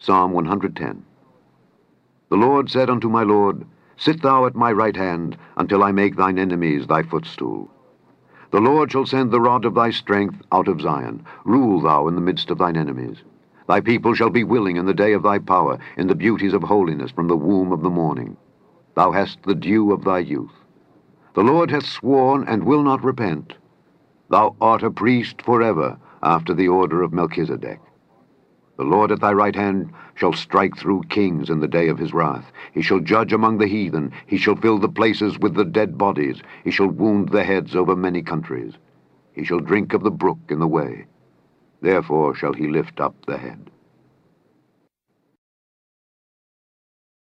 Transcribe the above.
Psalm 110. The Lord said unto my Lord, Sit thou at my right hand, until I make thine enemies thy footstool. The Lord shall send the rod of thy strength out of Zion. Rule thou in the midst of thine enemies. Thy people shall be willing in the day of thy power, in the beauties of holiness from the womb of the morning. Thou hast the dew of thy youth. The Lord hath sworn, and will not repent. Thou art a priest forever, after the order of Melchizedek. The Lord at thy right hand shall strike through kings in the day of his wrath. He shall judge among the heathen. He shall fill the places with the dead bodies. He shall wound the heads over many countries. He shall drink of the brook in the way. Therefore shall he lift up the head.